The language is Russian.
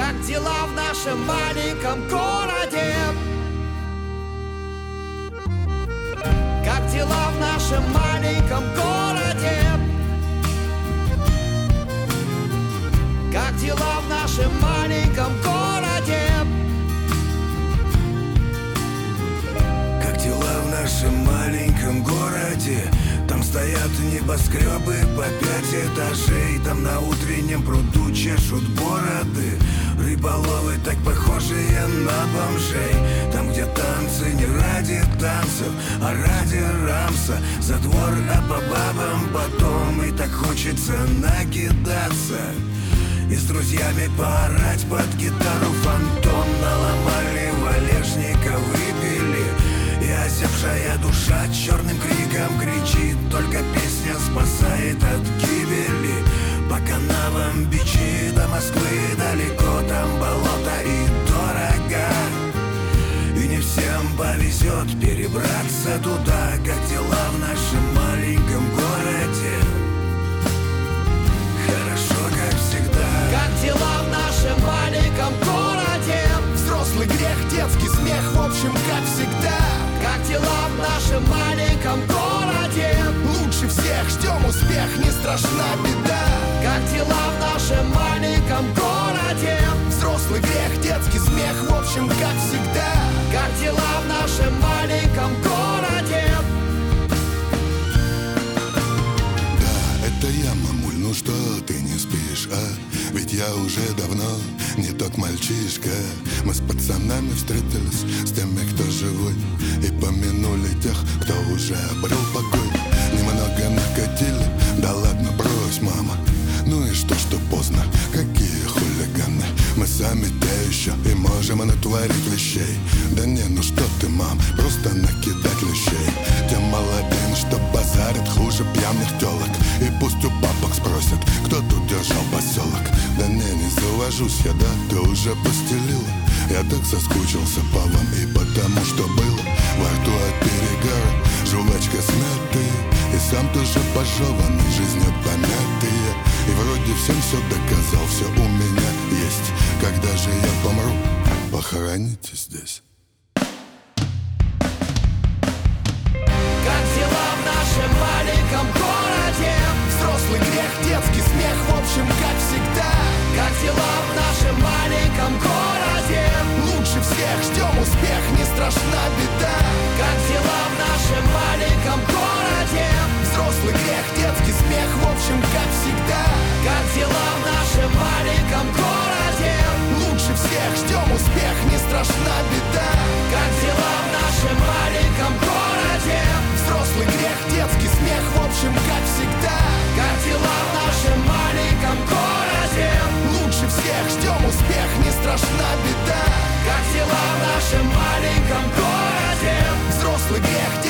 Как дела в нашем маленьком городе? Как дела в нашем маленьком городе? Как дела в нашем маленьком городе? Как дела в нашем маленьком городе? Там стоят небоскребы по 5 этажей. Там на утреннем пруду чешут бороды рыболовы, так похожие на бомжей. Там, где танцы не ради танцев, а ради рамса. За двор, а по бабам потом. И так хочется накидаться и с друзьями поорать под гитару фантом. Наломали валежника, выпили, и озябшая душа черным криком кричит. Только песня спасает от гибели. По канавам бичи до Москвы далеко, там болото и дорого. И не всем повезет перебраться туда. Как дела в нашем маленьком городе? Хорошо, как всегда. Как дела в нашем маленьком городе? Взрослый грех, детский смех, в общем, как всегда. Как дела в нашем маленьком городе? Лучше всех ждем успех, не страшна беда. Как дела в нашем маленьком городе? Взрослый грех, детский смех, в общем, как всегда. Как дела в нашем маленьком городе? Да, это я, мамуль, ну что ты не спишь, а? Ведь я уже давно не тот мальчишка. Мы с пацанами встретились, с теми, кто живой, и помянули тех, кто уже обрел покой. Немного накатили, да ладно, брось, мама. Ну и что поздно, какие хулиганы. Мы сами те еще и можем натворить вещей. Да не, ну что ты, мам, просто накидать лещей. Тем молодым, что базарят хуже пьяных телок. И пусть у папок спросят, кто тут держал поселок. Да не завожусь я, да, ты уже постелила. Я так соскучился по вам и потому, что было. Во рту от перегара, жвачка смятая, и сам тоже пожеванный, жизнью помятые. И вроде всем все доказал, все у меня есть. Когда же я помру, похороните здесь. Как дела в нашем маленьком городе? Взрослый грех, детский смех, в общем, как всегда. Как дела в нашем маленьком городе? Лучше всех ждем успех, не страшна беда. Как дела в нашем маленьком городе? Взрослый грех, детский смех, в общем, как всегда. Как дела в нашем маленьком городе? Лучше всех ждем успех, не страшна беда. Как дела в нашем маленьком городе? Взрослый грех, детский смех, в общем, как всегда. Как дела в нашем маленьком городе? Лучше всех ждем успех, не страшна беда. Как дела в нашем маленьком городе? Взрослый грех,